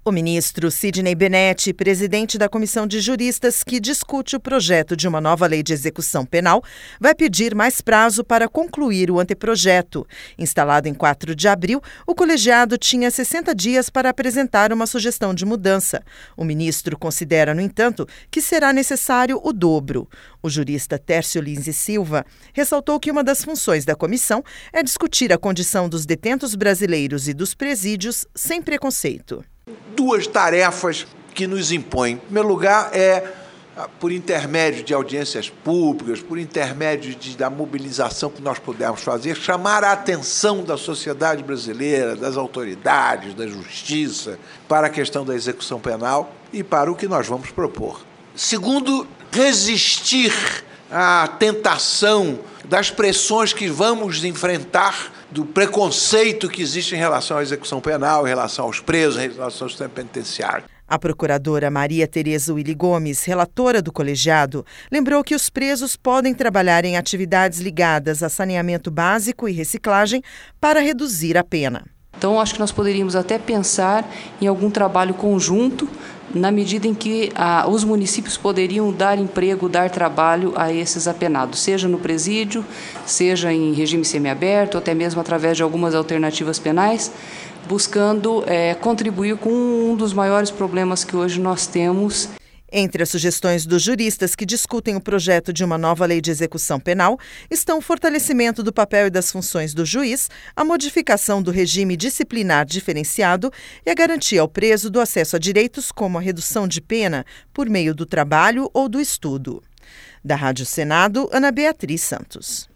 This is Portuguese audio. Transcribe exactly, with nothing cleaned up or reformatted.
O ministro Sidney Benetti, presidente da comissão de juristas que discute o projeto de uma nova lei de execução penal, vai pedir mais prazo para concluir o anteprojeto. Instalado em quatro de abril, o colegiado tinha sessenta dias para apresentar uma sugestão de mudança. O ministro considera, no entanto, que será necessário o dobro. O jurista Tércio Lins e Silva ressaltou que uma das funções da comissão é discutir a condição dos detentos brasileiros e dos presídios sem preconceito. Duas tarefas que nos impõem. Em primeiro lugar, é, por intermédio de audiências públicas, por intermédio de, da mobilização que nós pudermos fazer, chamar a atenção da sociedade brasileira, das autoridades, da justiça, para a questão da execução penal e para o que nós vamos propor. Segundo, resistir à tentação das pressões que vamos enfrentar, do preconceito que existe em relação à execução penal, em relação aos presos, em relação ao sistema penitenciário. A procuradora Maria Tereza Willy Gomes, relatora do colegiado, lembrou que os presos podem trabalhar em atividades ligadas a saneamento básico e reciclagem para reduzir a pena. Então, acho que nós poderíamos até pensar em algum trabalho conjunto, na medida em que ah, os municípios poderiam dar emprego, dar trabalho a esses apenados, seja no presídio, seja em regime semiaberto, até mesmo através de algumas alternativas penais, buscando é, contribuir com um dos maiores problemas que hoje nós temos. Entre as sugestões dos juristas que discutem o projeto de uma nova lei de execução penal estão o fortalecimento do papel e das funções do juiz, a modificação do regime disciplinar diferenciado e a garantia ao preso do acesso a direitos como a redução de pena por meio do trabalho ou do estudo. Da Rádio Senado, Ana Beatriz Santos.